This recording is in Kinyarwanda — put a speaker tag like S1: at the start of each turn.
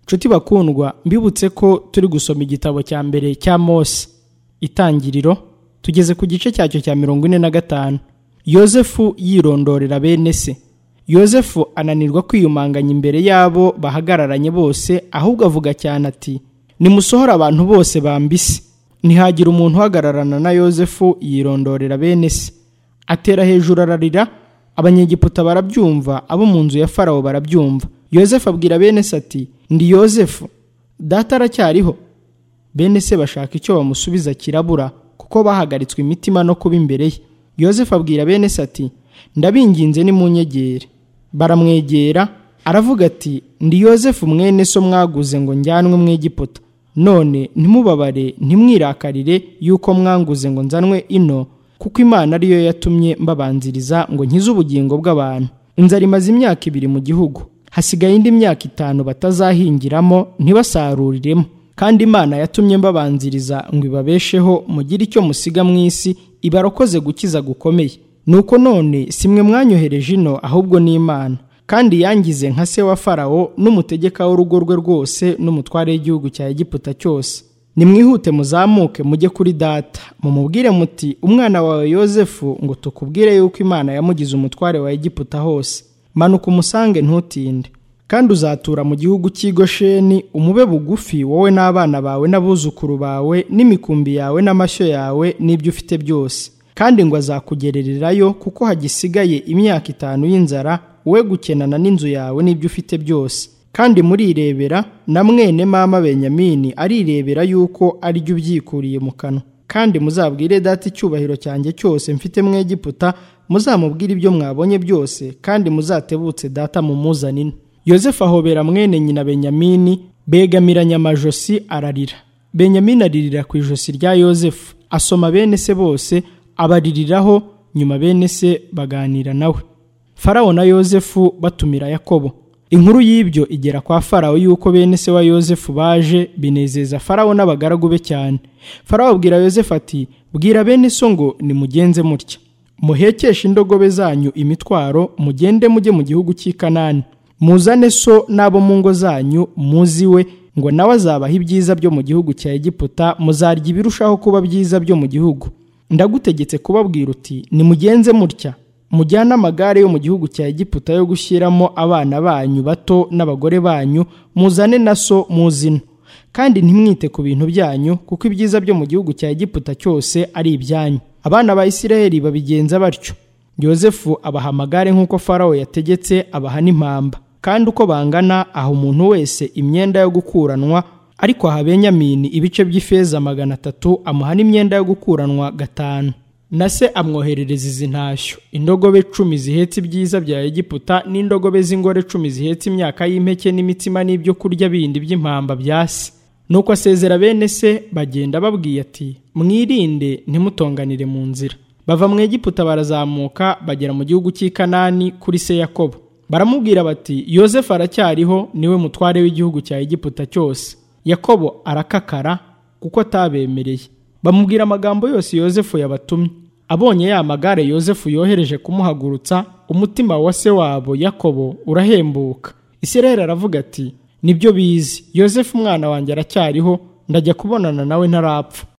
S1: Nshuti bakundwa, mbibutse ko turi gusoma igitabo cya mbere cya Mose, Itangiriro, tugeze ku gice cyacyo cya 45. Yozefu yirondorera bene se. Yozefu ananirwa kwiyumanganya imbere yabo bahagararanye bose, ahubwo avuga cyane ati, nimusohora abantu bose bambise. Ntihagira umuntu uhagararana na Yozefu yirondorera bene se. Atera hejuru ararira, Abanyegiputa barabyumva, abo mu nzu ya Farawo barabyumva. Yozefu abwira bene se ati, ndi Yozefu, data aracyariho? Bene se bashaka icyo bamusubiza kirabura, kuko bahagaritswe imitima no kuba imbere ye. Yozefu abwira bene se ati, ndabinginze nimunyegere. Baramwegera, aravuga ati, ndi Yozefu mwene so mwaguze ngo njyanwe mu Egiputa. None ntimubabare, ntimwirakarire yuko mwanguze ngo nzanwe ino, kuko Imana ariyo yatumye mbabanziriza ngo nkize ubugingo bw'abantu. Inzara imaze imyaka 2 mu gihugu, hasigaye indi myaka 5 batazahingiramo ntibasaruriremo, kandi Imana yatumye mbabanziriza ngo ibabesheho mugire icyo musiga mu isi, ibarokoze gukiza gukomeye. Nuko none simwe mwanyohereje ino, ahubwo ni Imana, kandi yangize nka se wa Farawo n'umutegeka w'urugo rwe rwose n'umutware w'igihugu cya Egiputa cyose. Nimwihute muzamuke mujye kuri data, mumubwire muti, umwana wawe Yozefu ngo tukubwire yuko Imana yamugize umutware wa Egiputa hose. Manuka umusange ntutinde, kandi uzatura mu gihugu cy'i Gosheni, umube bugufi wowe n'abana bawe n'abuzukuru bawe n'imikumbi yawe n'amashyo yawe n'ibyo ufite byose. Kandi ngo azakugerererayo, kuko hagisigaye imyaka 5 y'inzara, we gukenana n'inzu yawe n'ibyo ufite byose. Kandi murirebera, na mwene mama Benyamini arirebera yuko ari byo byikuriye mu kanwa. Kandi muzabwire data icyubahiro cyanjye cyose mfite mu Egiputa, muzamubwire ibyo mwabonye byose, kandi muzatebutse data mumuzanine. Yozefu ahobera mwene nyina Benyamini, begamiranya amajosi ararira. Benyamini aririra ku ijosi rya Yozefu, asoma bene se bose, abaririraho. Nyuma bene se baganira nawe. Farawo na Yozefu batumira Yakobo. Inkuru y'ibyo igera kwa Farawo yuko bene se wa Yozefu baje, binezeza Farawo n'abagaragu be cyane. Farawo abwira Yozefu ati, bwira bene so ngo nimugenze mutya, muhekeshe indogobe zanyu imitwaro, mugende mujye mu gihugu cy'i Kanani. Muzane so n'abo mu ngo zanyu muziwe, ngo nawe azabaha ibyiza byo mu gihugu cya Egiputa, muzarya ibirushaho kuba byiza byo mu gihugu. Ndagutegetse kubabwira uti, nimugenze mutya, mujyane amagare yo mu gihugu cya Egiputa yo gushyiramo abana banyu bato n'abagore banyu, muzane na so muzino. Kandi ntimwite ku bintu byanyu, kuko ibyiza byo mu gihugu cya Egiputa cyose ari ibyanyu. Abana ba Isiraheli babigenza batyo. Yozefu abaha amagare nk'uko Farawo yategetse, abaha n'impamba. Kandi uko bangana, aha umuntu wese imyenda yo gukuranwa, ariko aha Benyamini ibice by'ifeza 300, amuha n'imyenda yo gukuranwa 5. Na se amwoherereza izi ntashyo, indogobe 10 zihetse ibyiza bya Egiputa, n'indogobe z'ingore 10 zihetse imyaka y'impeke n'imitsima n'ibyo kurya bindi by'impamba bya se. Nuko asezera bene se, bagenda babwiye ati, mwirinde ntimutonganire mu nzira. Bava mu Egiputa barazamuka, bagera mu gihugu cy'i Kanani kuri se Yakobo. Baramubwira bati, Yozefu aracyariho, niwe mutware w'igihugu cya Egiputa cyose. Yakobo arakakara, kuko atabemereye. Bamubwira amagambo yose Yozefu yabatumye. Abonye ya magare Yozefu yohereje kumuhagurutsa, umutima wa se wabo Yakobo urahembuka. Isiraheli aravuga ati, nibyo bizi, Yozefu umwana wanjye aracyariho, ndajya kubonana nawe ntarapfa.